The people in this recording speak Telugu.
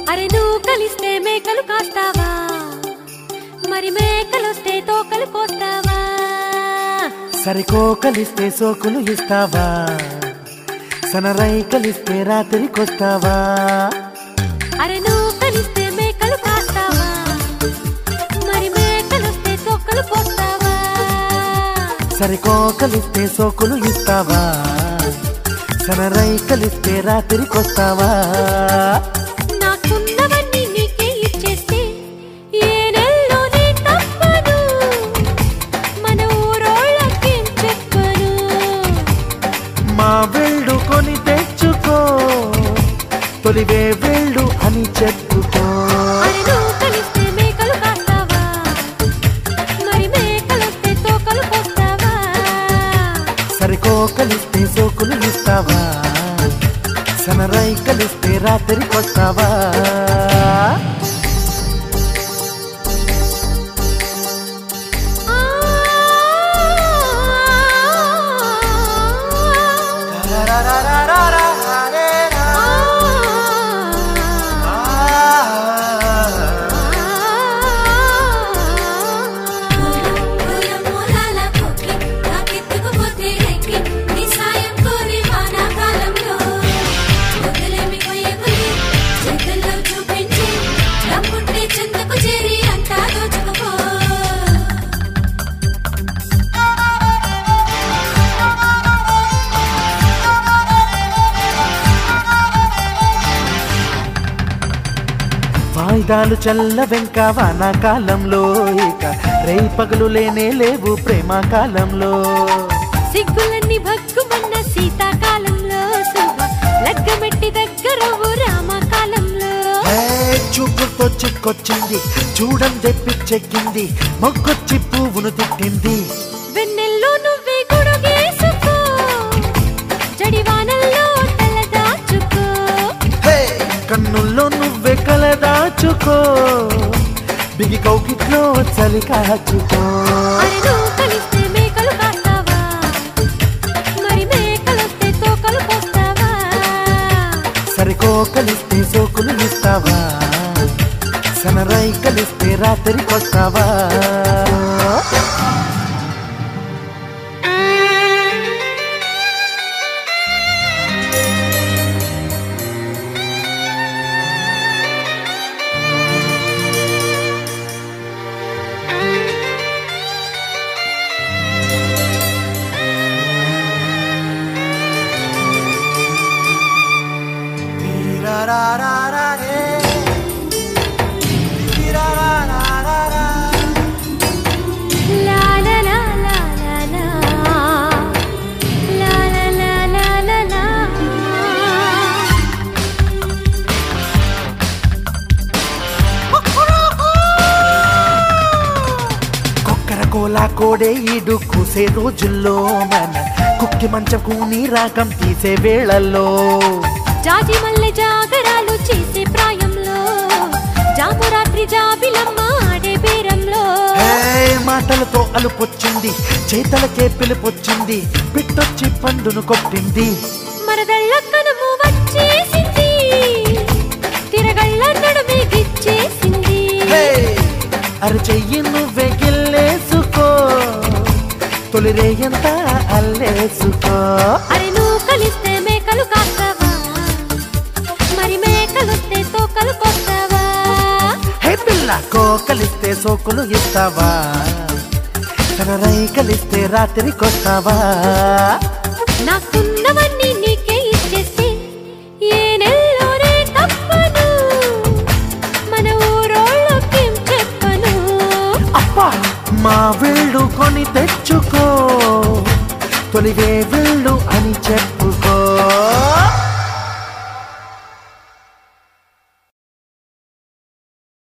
అరే నువ్వు కలిస్తే మేకలు కాస్తావా, మరి మేకలొస్తే తోకలు కోస్తావా? సరికో కలిస్తే సోకులు ఇస్తావా, సనరై కలిస్తే రాత్రికొస్తావా? అరే నువ్వు కలిస్తే మేకలు కాస్తావా, మరి మేకలొస్తే తోకలు కోస్తావా? సరికో కలిస్తే సోకులు ఇస్తావా, సనరై కలిస్తే రాత్రికొస్తావా? నాకున్నవన్నీ నీకే ఇచ్చేస్తే ఏ నెల్లోనే తప్పను, మన ఊరోళ్ళకేం చెప్పను. మా వెళ్ళు కొని తెచ్చుకో, తొలివే వెళ్ళు అని చెప్పుకో. అరే నువ్వు కలిస్తే మేకలు కాస్తావా, మరి మేకలొస్తే తోకలు కోస్తావా? సరికో కలిస్తే సోకులు ఇస్తావా, సనరై కలిస్తే రాత్రికొస్తావా? వాయిదాలు చల్ల వెంక వానాకాలంలో, ఇక రేయి పగలు లేనే లేవు ప్రేమకాలంలో. సిగ్గులన్నీ భగ్గుమన్న శీతాకాలంలో, శుభ లగ్గమెట్టి దగ్గరవు రామకాలంలో. చూపుతో చిక్కొచ్చింది చూడందే పిచ్చెక్కింది, మొగ్గొచ్చి పువ్వును తిట్టింది. వెన్నెల్లో నువ్వే గొడుగేసుకో, జడివానల్లో తలదాచుకో. కన్నుల్లో నువ్వే కలదాచుకో, బిగి కౌకిట్లో చలి కాచుకో. అరే నువ్వు కలిస్తే మేకలు కాస్తావా, మరి మేకలొస్తే తోకలు కోస్తావా? సరికో కలిస్తే సోకులు ఇస్తావా, సనరై కలిస్తే రాత్రికొస్తావా? కోలా కోడే ఈడు కూసే రోజుల్లో, మన కుక్కి మంచం కూని రాగం తీసే వేళల్లో. జాజి మల్లె జాగరాలు చేసే ప్రాయంలో, జామురాత్రి జాబిలమ్మ ఆడే బేరంలో. మాటలతో అలుపొచ్చింది, చేతలకే పిలుపొచ్చింది, పిట్టొచ్చి పండును కొట్టింది. మరదళ్ళ కనుము వచ్చేసింది, తిరగళ్ళ నడుమే గిచ్చేసింది. అరచెయ్యి నువ్వే గిల్లేసుకో, తొలిరేయంతా అల్లేసుకో. అరే నువ్వు కలిస్తే మేకలు కాస్తావా, మరి మేకలొస్తే తోకలు కోస్తావా? హే పిల్ల కో కలిస్తే సోకులు ఇస్తావా, సనరై కలిస్తే రాత్రికొస్తావా? నాకున్నవన్నీ నీకే ఇచ్చేస్తే ఏ నెల్లోనే తప్పను, మన ఊరోళ్ళకేం చెప్పను. అబ్బా మా వెళ్ళు కొని తెచ్చుకో, తొలివే వెళ్ళు అని చెప్పు.